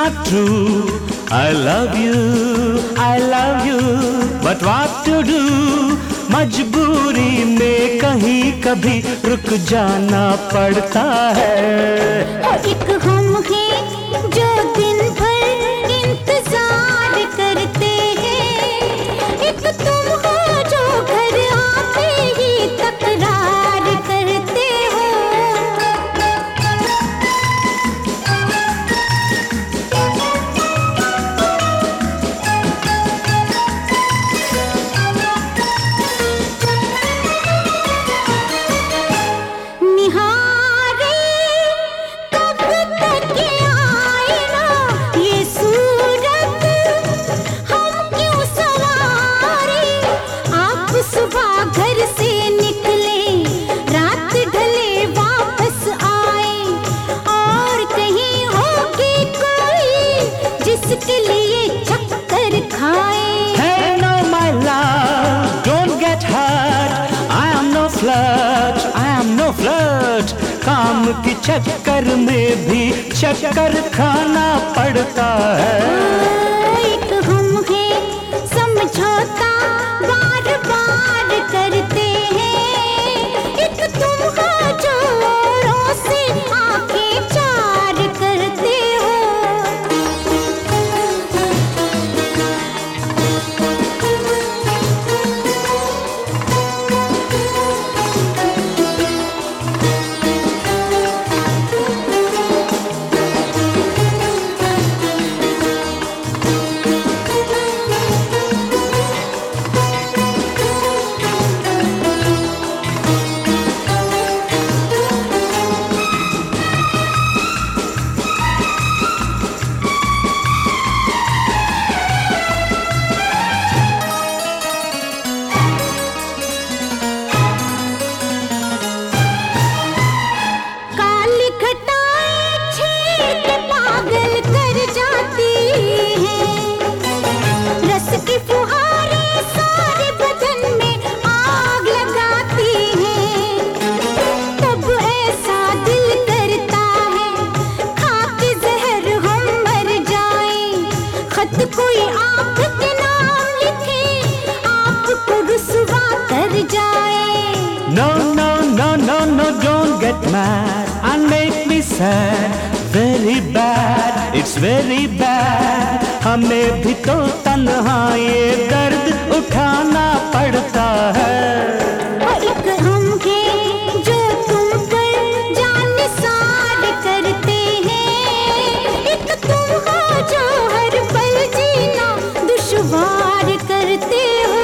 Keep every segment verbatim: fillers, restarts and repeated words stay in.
not true. I love you, I love you, but what to do? मजबूरी में कहीं कभी रुक जाना पड़ता है। एक हम हैं जो दिन भर इंतजार करते हैं, एक तुम हो जो घर आते ही तकरार करते हो। निहारे कब तक आए ना ये सूरत, हम क्यों सवारे। आप सुबह घर से निकले, रात ढले वापस आए, और कहीं होगी कोई जिसके लिए चक्कर खाए। Hey no my love, don't get hurt. I am no flirt, I am no flirt. काम के चक्कर में भी चक्कर खाना पड़ता है। एक हम हैं समझौता बार बार करते हैं, एक तुम हो जो औरों से आंखें चार करते हो। काली घटाएं छेद पागल कर जाती हैं, रस की फुहारें सारे बदन में आग लगाती हैं। तब ऐसा दिल करता है खा के जहर हम मर जाएं, खत कोई आपके नाम लिखे, आपको रुसवा कर जाए। No no no no no, don't get mad and make me sad. Very bad, it's very bad. हमें भी तो तन्हा ये दर्द उठाना पड़ता है। एक हम हैं जो तुम पर जानिसार करते हैं, एक तुम हो जो हर पल जीना दुश्वार करते हो।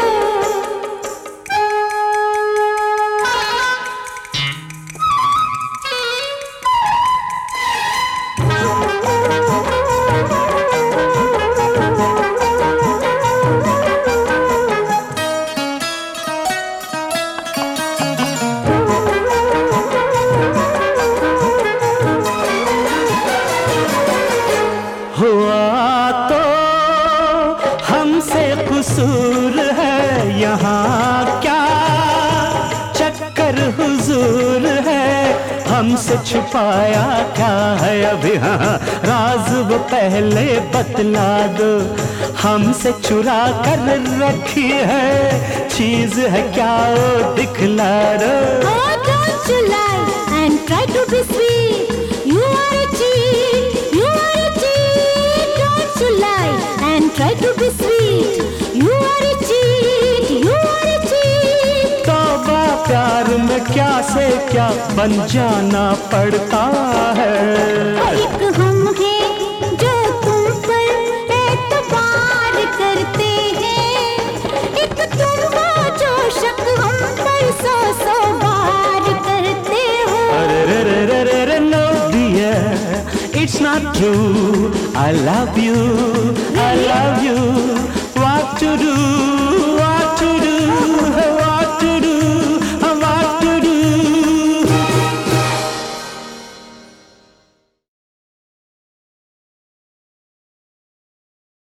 हुआ तो हमसे कसूर है, यहाँ क्या चक्कर हुजूर है। हमसे छुपाया क्या है अभी, हाँ राज वो पहले बतला दो। हमसे चुरा कर रखी है चीज है क्या वो दिखला दो। Oh, don't you lie and try to be sweet. You are a cheat, you are a cheat. Don't you lie and try to be sweet. You are a cheat, you are a cheat. तौबा प्यार में क्या से क्या बन जाना पड़ता है। एक हम हैं जो तुम पर एतबार करते हैं, एक तुम हो जो शक हम पर सौ सौ बार करते हो। अरे रे रे रे रे रे no dear, it's not true. I love you, I love you. What to do?